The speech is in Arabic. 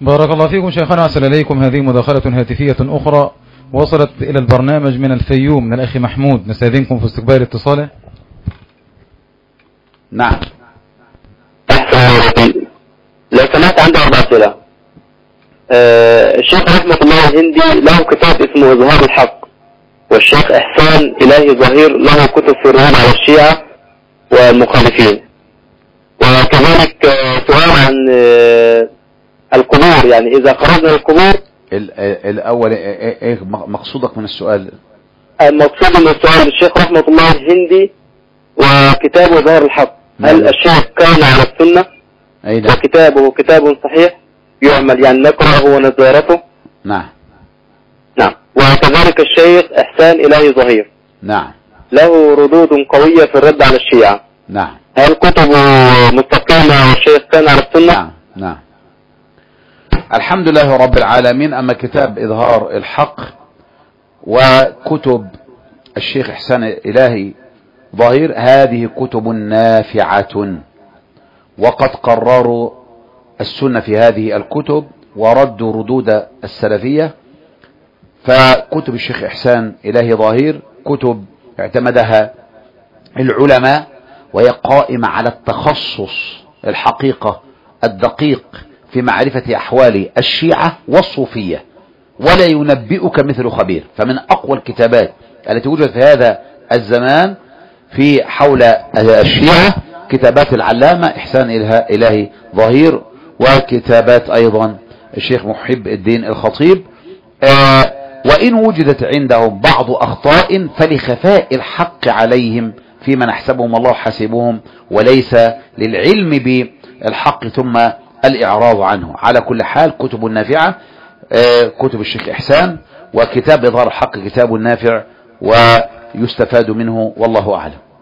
بارك الله فيكم شيخنا، أرسل إليكم هذه مداخلة هاتفية أخرى وصلت إلى البرنامج من الفيوم من الأخ محمود، نستأذنكم في استقبال اتصاله. نعم. لو سمحت عندي 4 أسئلة. الشيخ رحمة الله الهندي له كتاب اسمه إظهار الحق، والشيخ إحسان إلهي ظهير له كتب في الرد على الشيعة والمخالفين. وكذلك سؤال عن القبور، يعني إذا خرجنا من القبور. الأول إيه مقصودك من السؤال؟ المقصود من السؤال الشيخ رحمة الله الهندي وكتابه إظهار الحق، هل الشيخ كان على السنة؟ وكتابه كتاب صحيح يعمل، يعني نقرأه ونزارته؟ نعم. نعم. وكذلك الشيخ إحسان إلهي ظهير. نعم. له ردود قوية في الرد على الشيعة. نعم. هل كتبه مستقيمة والشيخ كان على السنة؟ نعم. نعم. الحمد لله رب العالمين. أما كتاب إظهار الحق وكتب الشيخ إحسان إلهي ظهير هذه كتب نافعة، وقد قرروا السنة في هذه الكتب وردوا ردود السلفية. فكتب الشيخ إحسان إلهي ظهير كتب اعتمدها العلماء، وهي قائمة على التخصص الحقيقة الدقيق في معرفة أحوال الشيعة والصوفية، ولا ينبئك مثل خبير. فمن أقوى الكتابات التي وجدت في هذا الزمان في حول الشيعة كتابات العلامة إحسان إلهي ظهير، وكتابات أيضا الشيخ محب الدين الخطيب. وإن وجدت عندهم بعض أخطاء فلخفاء الحق عليهم فيما نحسبهم الله حسبهم، وليس للعلم بالحق ثم الإعراض عنه. على كل حال كتب نافعة، كتب الشيخ إحسان، وكتاب إظهار الحق كتاب نافع ويستفاد منه، والله أعلم.